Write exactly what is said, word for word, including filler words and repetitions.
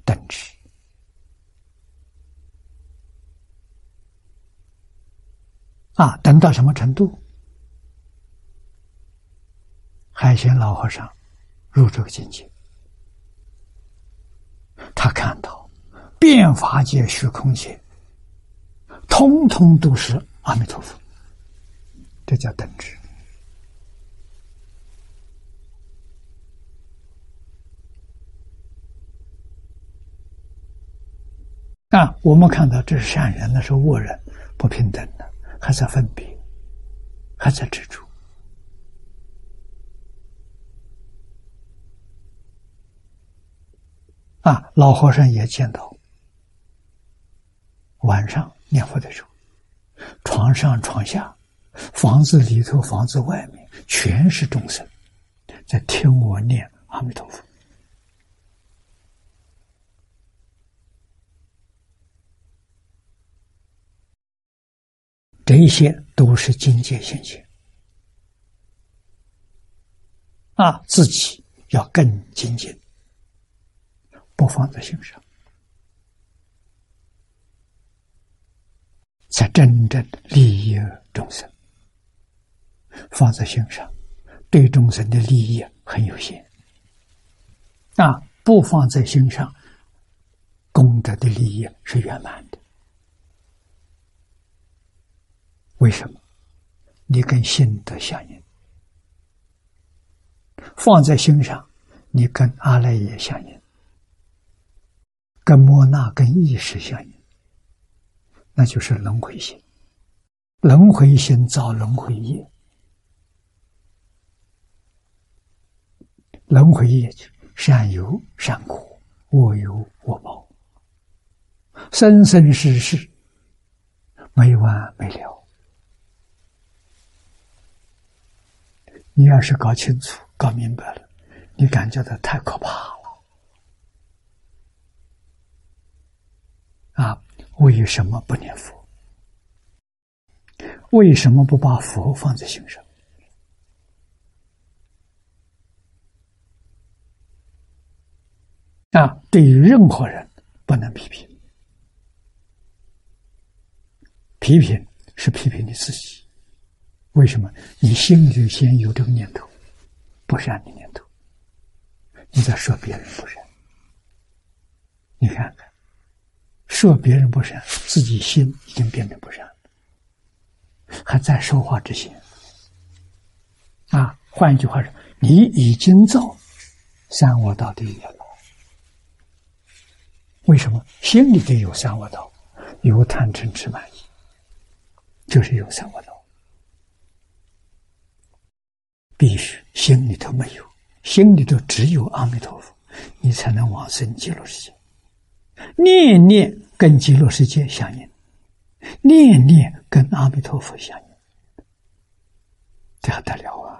等值。啊，等到什么程度？海鲜老和尚入这个境界，他看到变法界、虚空界，通通都是阿弥陀佛，这叫等值。啊，我们看到这是善人，那是恶人，不平等的，还在分别，还在执着。啊，老和尚也见到，晚上念佛的时候，床上床下，房子里头房子外面，全是众生在听我念阿弥陀佛。这些都是境界现前啊，自己要更精进，不放在心上，才真正利益众生。放在心上，对众生的利益很有限啊，不放在心上，功德的利益是圆满的。为什么？你跟心德相应，放在心上，你跟阿赖耶相应，跟摩那、跟意识相应，那就是轮回心。轮回心造轮回业，轮回业善有善果，恶有恶报，生生世世没完没了。你要是搞清楚、搞明白了，你感觉到太可怕了啊！为什么不念佛？为什么不把佛放在心上？啊，对于任何人不能批评，批评是批评你自己。为什么？你心里先有这个念头，不善的念头，你在说别人不善。你看看，说别人不善，自己心已经变得不善了，还在说话之前啊。换一句话说，你已经造三恶道的业了。为什么？心里头有三恶道，有贪嗔痴慢疑，就是有三恶道。必须心里头没有，心里头只有阿弥陀佛，你才能往生极乐世界。念念跟极乐世界相应，念念跟阿弥陀佛相应，这还得了啊！